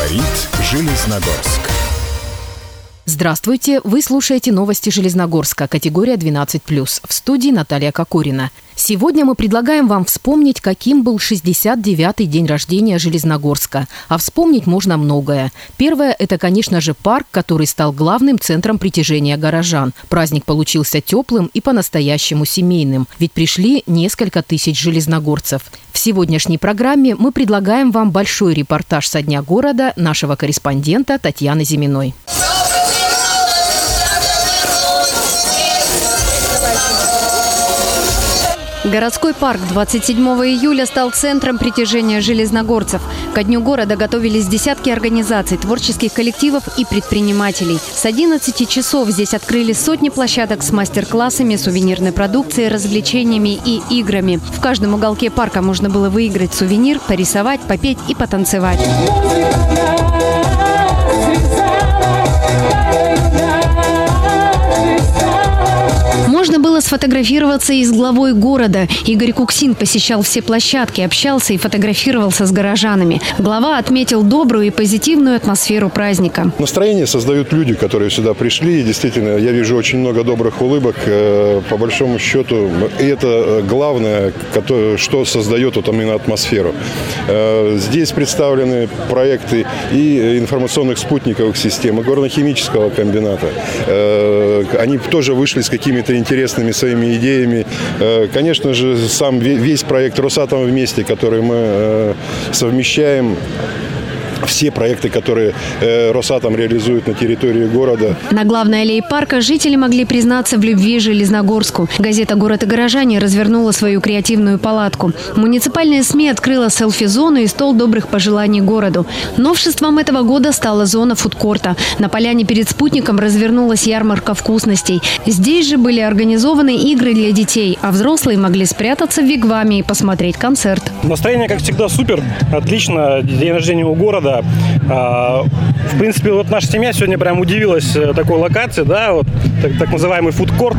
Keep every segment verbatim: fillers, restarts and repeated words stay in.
Говорит Железногорск. Здравствуйте! Вы слушаете новости Железногорска, категория двенадцать плюс. В студии Наталья Кокорина. Сегодня мы предлагаем вам вспомнить, каким был шестьдесят девятый день рождения Железногорска. А вспомнить можно многое. Первое – это, конечно же, парк, который стал главным центром притяжения горожан. Праздник получился теплым и по-настоящему семейным, ведь пришли несколько тысяч железногорцев. В сегодняшней программе мы предлагаем вам большой репортаж со дня города нашего корреспондента Татьяны Зиминой. Городской парк двадцать седьмого июля стал центром притяжения железногорцев. Ко дню города готовились десятки организаций, творческих коллективов и предпринимателей. С одиннадцати часов здесь открыли сотни площадок с мастер-классами, сувенирной продукцией, развлечениями и играми. В каждом уголке парка можно было выиграть сувенир, порисовать, попеть и потанцевать. Можно было сфотографироваться и с главой города. Игорь Куксин посещал все площадки, общался и фотографировался с горожанами. Глава отметил добрую и позитивную атмосферу праздника. Настроение создают люди, которые сюда пришли. И действительно, я вижу очень много добрых улыбок. По большому счету, и это главное, что создает вот именно атмосферу. Здесь представлены проекты и информационных спутниковых систем, и горно-химического комбината. Они тоже вышли с какими-то интересными своими идеями. Конечно же, сам весь проект «Росатом вместе», который мы совмещаем, все проекты, которые э, Росатом реализует на территории города. На главной аллее парка жители могли признаться в любви Железногорску. Газета «Город и горожане» развернула свою креативную палатку. Муниципальная СМИ открыла селфи-зону и стол добрых пожеланий городу. Новшеством этого года стала зона фудкорта. На поляне перед спутником развернулась ярмарка вкусностей. Здесь же были организованы игры для детей, а взрослые могли спрятаться в вигваме и посмотреть концерт. Настроение, как всегда, супер. Отлично. День рождения у города. В принципе, вот наша семья сегодня прям удивилась такой локации, да, вот так, так называемый фудкорт.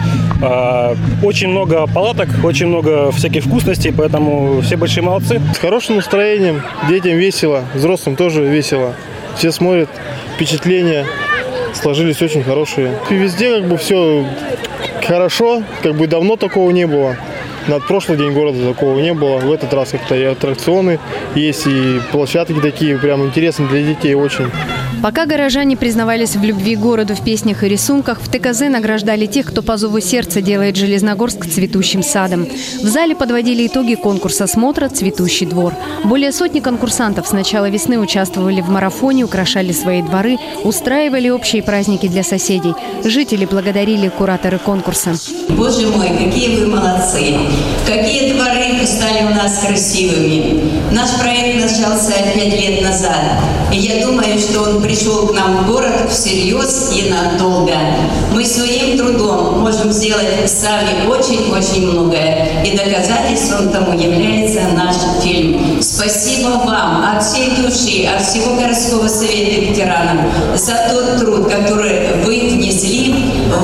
Очень много палаток, очень много всяких вкусностей, поэтому все большие молодцы. С хорошим настроением, детям весело, взрослым тоже весело. Все смотрят, впечатления сложились очень хорошие. И везде как бы все хорошо, как бы давно такого не было. На прошлый день города такого не было. В этот раз как-то и аттракционы есть, и площадки такие прям интересные для детей очень. Пока горожане признавались в любви к городу в песнях и рисунках, в ТКЗ награждали тех, кто по зову сердца делает Железногорск цветущим садом. В зале подводили итоги конкурса смотра «Цветущий двор». Более сотни конкурсантов с начала весны участвовали в марафоне, украшали свои дворы, устраивали общие праздники для соседей. Жители благодарили кураторы конкурса. Боже мой, какие вы молодцы! Какие дворы стали у нас красивыми! Наш проект начался пять лет назад, и я думаю, что он пришел к нам в город всерьез и надолго. Мы своим трудом можем сделать сами очень-очень многое, и доказательством тому является наш фильм. Спасибо вам от всей души, от всего городского совета ветеранов за тот труд, который вы внесли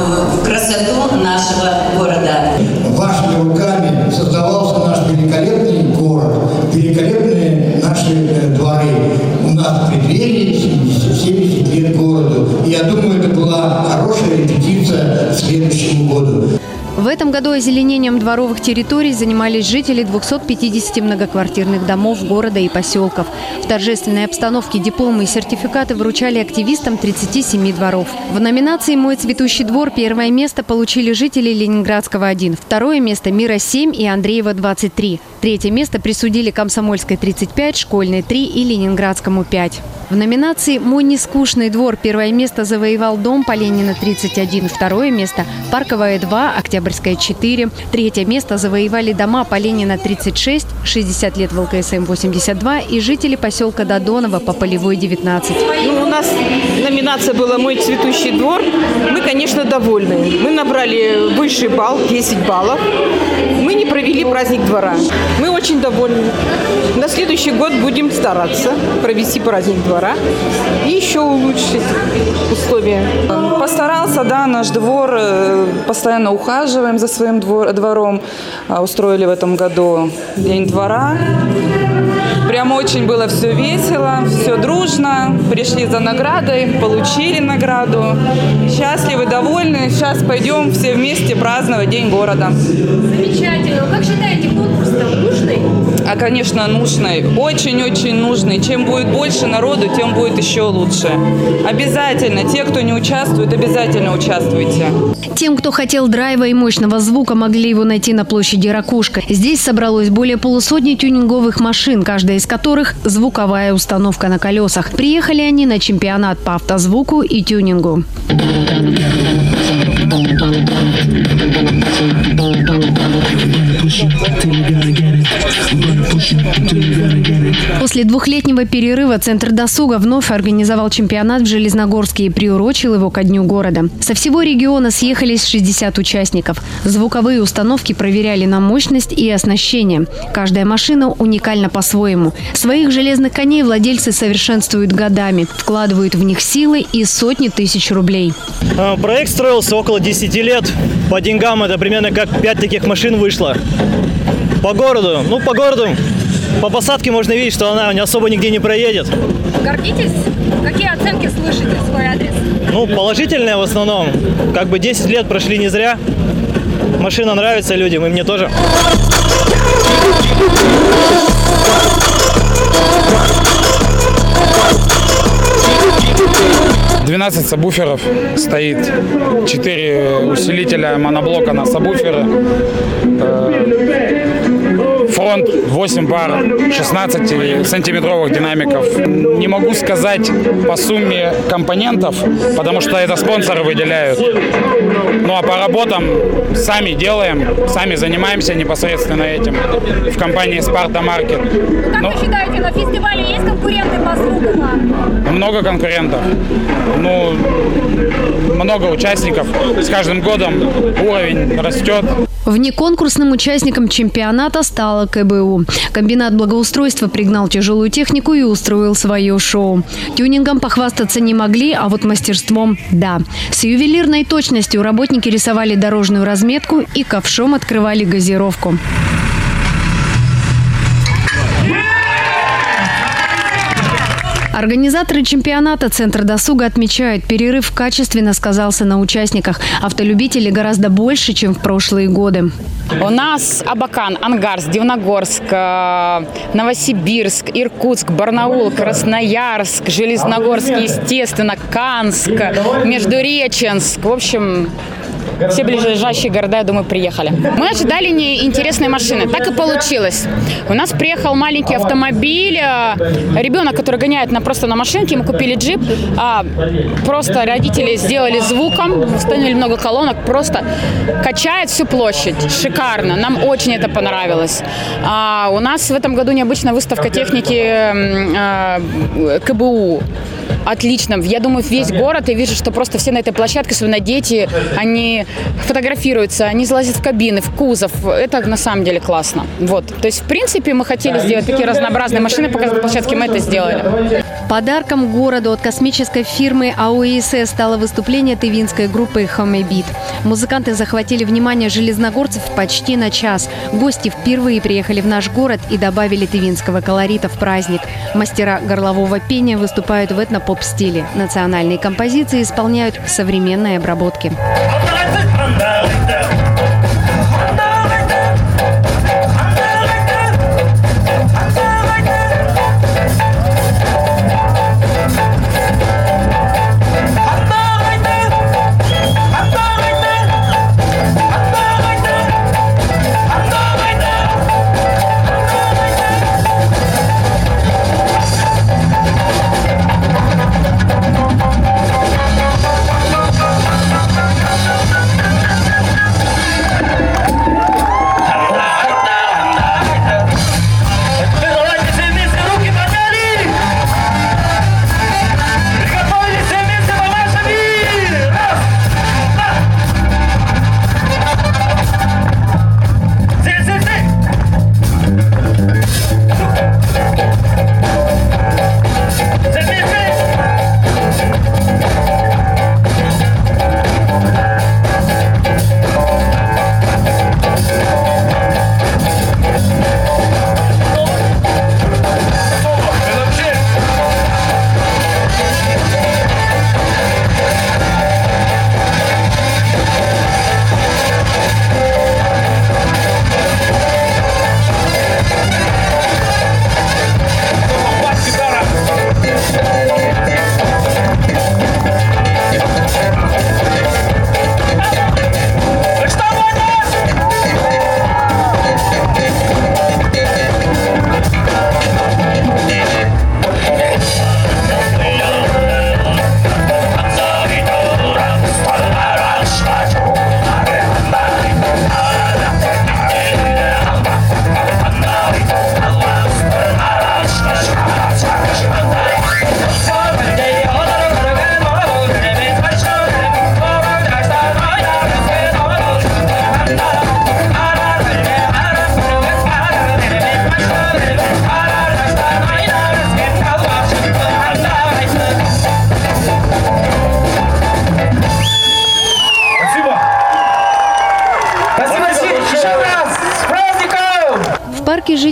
в красоту нашего города. Вашими руками создавался наш великолепный город, великолепные наши дворы. У нас в преддверии семьдесят лет городу. И я думаю, это была хорошая репетиция к следующему году. В этом году озеленением дворовых территорий занимались жители двухсот пятидесяти многоквартирных домов города и поселков. В торжественной обстановке дипломы и сертификаты вручали активистам тридцати семи дворов. В номинации «Мой цветущий двор» первое место получили жители Ленинградского один, второе место – Мира семь и Андреева двадцать три. Третье место присудили Комсомольской тридцать пять, Школьной три и Ленинградскому пять. В номинации «Мой нескучный двор» первое место завоевал дом по Ленина тридцать один, второе место – Парковая два, Октябрьская четыре. Третье место завоевали дома по Ленина тридцать шесть, шестьдесят лет в ЛКСМ восемьдесят два и жители поселка Додоново по Полевой девятнадцать. Ну, у нас номинация была «Мой цветущий двор». Мы, конечно, довольны. Мы набрали высший балл, десять баллов. Мы не провели праздник двора. Мы очень довольны. На следующий год будем стараться провести праздник двора и еще улучшить условия. Постарался, да, наш двор. Постоянно ухаживаем за своим двор, двором. Устроили в этом году День двора. Прям очень было все весело, все дружно. Пришли за наградой, получили награду. Счастливы, довольны. Сейчас пойдем все вместе праздновать День города. Замечательно. Как считаете, конкурс-то нужный? А, конечно, нужный. Очень-очень нужный. Чем будет больше народу, тем будет еще лучше. Обязательно. Те, кто не участвует, обязательно участвуйте. Тем, кто хотел драйва и мощного звука, могли его найти на площади Ракушка. Здесь собралось более полусотни тюнинговых машин, каждая из которых – звуковая установка на колесах. Приехали они на чемпионат по автозвуку и тюнингу. После двухлетнего перерыва Центр досуга вновь организовал чемпионат в Железногорске и приурочил его ко Дню города. Со всего региона съехались шестьдесят участников. Звуковые установки проверяли на мощность и оснащение. Каждая машина уникальна по-своему. Своих железных коней владельцы совершенствуют годами, вкладывают в них силы и сотни тысяч рублей. Проект строился около десяти лет. По деньгам это примерно как пять таких машин вышло. По городу, ну по городу, по посадке можно видеть, что она не особо нигде не проедет. Гордитесь? Какие оценки слышите в свой адрес? Ну, положительные в основном. Как бы десять лет прошли не зря. Машина нравится людям, и мне тоже. двенадцать сабвуферов стоит, четыре усилителя моноблока на сабвуферы, фронт восемь пар шестнадцатисантиметровых динамиков. Не могу сказать по сумме компонентов, потому что это спонсоры выделяют. Ну а по работам сами делаем, сами занимаемся непосредственно этим в компании «Спарта Маркет». Как ну, вы считаете, на фестивале есть конкуренты по звуку? Много конкурентов. Ну, много участников. С каждым годом уровень растет. Внеконкурсным участником чемпионата стала ка бэ у. Комбинат благоустройства пригнал тяжелую технику и устроил свое шоу. Тюнингом похвастаться не могли, а вот мастерством – да. С ювелирной точностью работники рисовали дорожную разметку и ковшом открывали газировку. Организаторы чемпионата «Центр досуга» отмечают, перерыв качественно сказался на участниках. Автолюбителей гораздо больше, чем в прошлые годы. У нас Абакан, Ангарск, Дивногорск, Новосибирск, Иркутск, Барнаул, Красноярск, Железногорск, естественно, Канск, Междуреченск. В общем, все ближайшие города, я думаю, приехали. Мы ожидали неинтересные машины. Так и получилось. У нас приехал маленький автомобиль. Ребенок, который гоняет на, просто на машинке, мы купили джип. А, просто родители сделали звуком, установили много колонок. Просто качает всю площадь. Шикарно. Нам очень это понравилось. А, у нас в этом году необычная выставка техники а, ка бэ у. Отлично. Я думаю, весь город, я вижу, что просто все на этой площадке, особенно дети, они фотографируются, они залазят в кабины, в кузов. Это на самом деле классно. Вот. То есть, в принципе, мы хотели сделать такие разнообразные машины, показать на площадке, мы это сделали. Подарком городу от космической фирмы а о эс эс стало выступление тывинской группы «Хомебит». Музыканты захватили внимание железногорцев почти на час. Гости впервые приехали в наш город и добавили тывинского колорита в праздник. Мастера горлового пения выступают в этно-поп-стиле. Национальные композиции исполняют в современной обработке.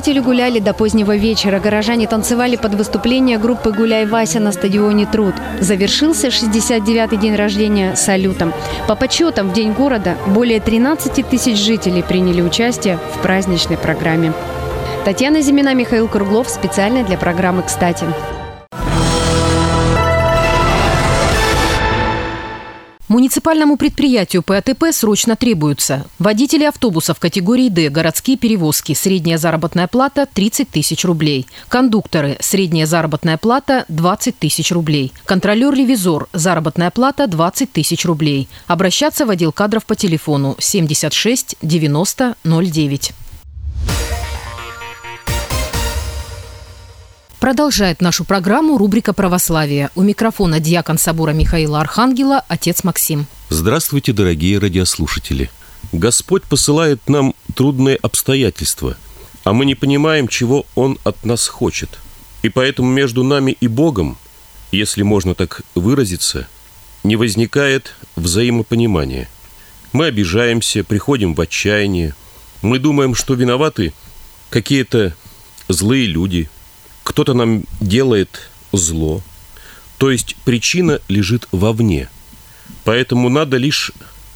Жители гуляли до позднего вечера. Горожане танцевали под выступление группы «Гуляй, Вася» на стадионе «Труд». Завершился шестьдесят девятый день рождения салютом. По подсчетам, в День города более тринадцати тысяч жителей приняли участие в праздничной программе. Татьяна Зимина, Михаил Круглов. Специально для программы «Кстати». Муниципальному предприятию Пэ А Тэ Пэ срочно требуются водители автобусов категории Д, городские перевозки, средняя заработная плата тридцать тысяч рублей. Кондукторы, средняя заработная плата двадцать тысяч рублей. Контролер-ревизор, заработная плата двадцать тысяч рублей. Обращаться в отдел кадров по телефону семьдесят шесть девяносто ноль девять. Продолжает нашу программу рубрика «Православие». У микрофона диакон собора Михаила Архангела, отец Максим. Здравствуйте, дорогие радиослушатели. Господь посылает нам трудные обстоятельства, а мы не понимаем, чего Он от нас хочет. И поэтому между нами и Богом, если можно так выразиться, не возникает взаимопонимания. Мы обижаемся, приходим в отчаяние. Мы думаем, что виноваты какие-то злые люди, кто-то нам делает зло. То есть причина лежит вовне. Поэтому надо лишь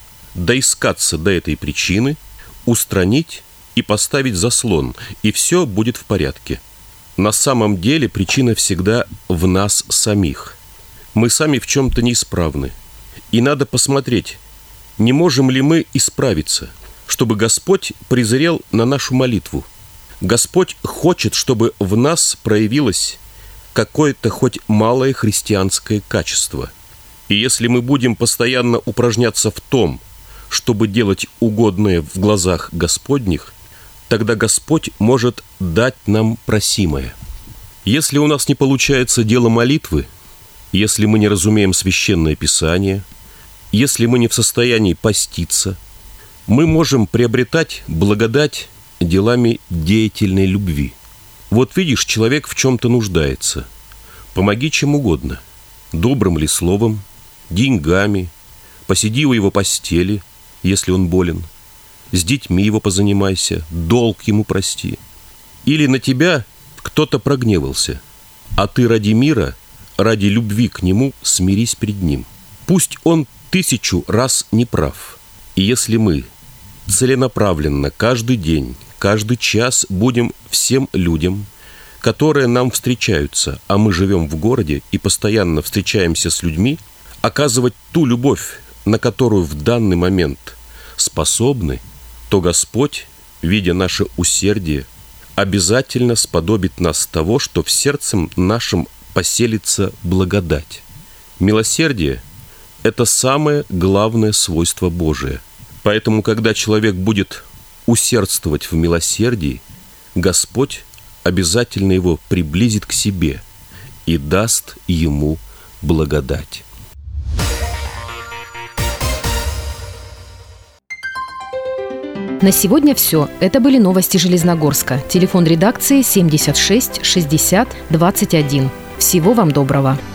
доискаться до этой причины, устранить и поставить заслон, и все будет в порядке. На самом деле причина всегда в нас самих. Мы сами в чем-то неисправны. И надо посмотреть, не можем ли мы исправиться, чтобы Господь презрел на нашу молитву. Господь хочет, чтобы в нас проявилось какое-то хоть малое христианское качество. И если мы будем постоянно упражняться в том, чтобы делать угодное в глазах Господних, тогда Господь может дать нам просимое. Если у нас не получается дело молитвы, если мы не разумеем Священное Писание, если мы не в состоянии поститься, мы можем приобретать благодать делами деятельной любви. Вот видишь, человек в чем-то нуждается. Помоги чем угодно. Добрым ли словом, деньгами, посиди у его постели, если он болен, с детьми его позанимайся, долг ему прости. Или на тебя кто-то прогневался, а ты ради мира, ради любви к нему смирись перед ним. Пусть он тысячу раз не прав. И если мы целенаправленно каждый день, каждый час будем всем людям, которые нам встречаются, а мы живем в городе и постоянно встречаемся с людьми, оказывать ту любовь, на которую в данный момент способны, то Господь, видя наше усердие, обязательно сподобит нас того, что в сердце нашем поселится благодать. Милосердие – это самое главное свойство Божие. Поэтому, когда человек будет усердствовать в милосердии, Господь обязательно его приблизит к себе и даст ему благодать. На сегодня все. Это были новости Железногорска. Телефон редакции семьдесят шесть шестьдесят двадцать один. Всего вам доброго.